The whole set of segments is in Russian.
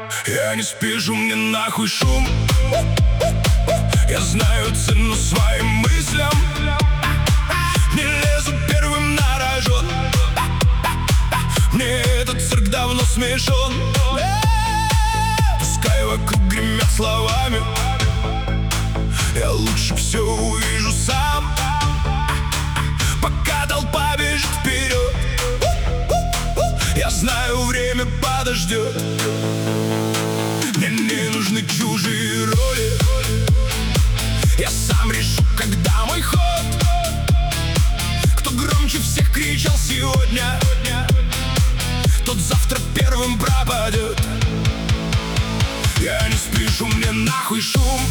Я не спешу, мне нахуй шум. Я знаю цену своим мыслям. Не лезу первым на рожон. Мне этот цирк давно смешон. Пускай вокруг гремят словами, я лучше все увижу сам. Пока толпа бежит вперед, я знаю, время подождет. Мне не нужны чужие роли. Я сам решу, когда мой ход. Кто громче всех кричал сегодня, тот завтра первым пропадет. Я не спешу, мне нахуй шум.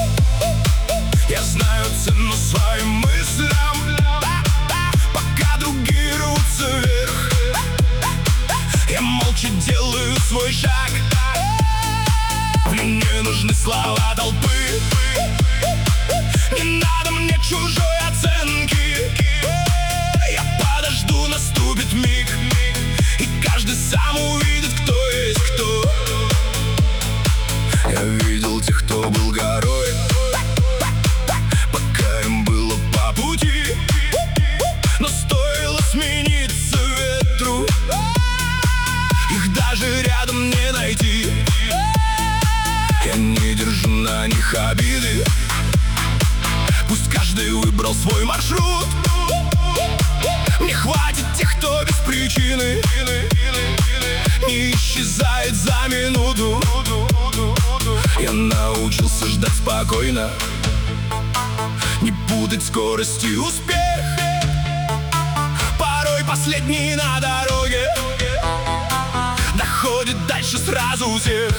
Я знаю цену своим мыслям. Пока другие рвутся вверх, я молча делаю свой шаг. Мне не нужны слова толпы. Не надо мне чужой оценки. Я подожду, наступит миг, и каждый сам увидит, кто есть кто. Я видел тех, кто был горой, пока им было по пути. Но стоило смениться ветру, их даже рядом не найти. Я не держу на них обиды. Пусть каждый выбрал свой маршрут. Мне хватит тех, кто без причины не исчезает за минуту. Я научился ждать спокойно, не путать скорость и успех. Порой последний на дороге доходит дальше сразу всех.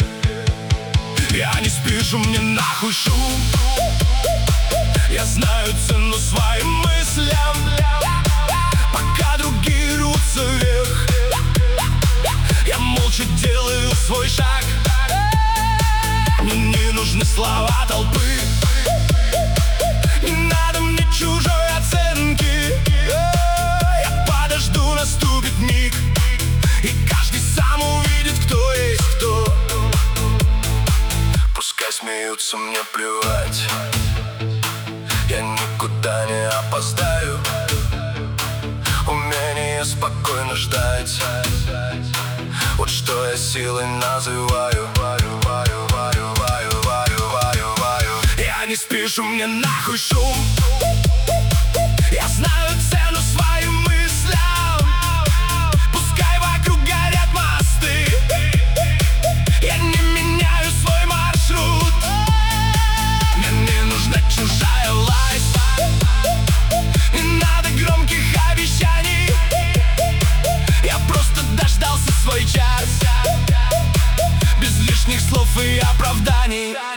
Я не спешу, мне нахуй шум. Я знаю цену своим мыслям. Пока другие рвутся вверх, я молча делаю свой шаг. Мне не нужны слова толпы. Не надо мне чужой оценки. Я подожду, наступит миг, и каждый сам увидит, кто есть кто. Пускай смеются, мне плевать. Я никуда не опоздаю. Умение спокойно ждать, вот что я силой называю. Я не спешу, мне нахуй шум. Я знаю цену своим мыслям. Пускай вокруг горят мосты, я не меняю свой маршрут. Мне не нужна чужая власть. Не надо громких обещаний. Я просто дождался свой час, без лишних слов и оправданий.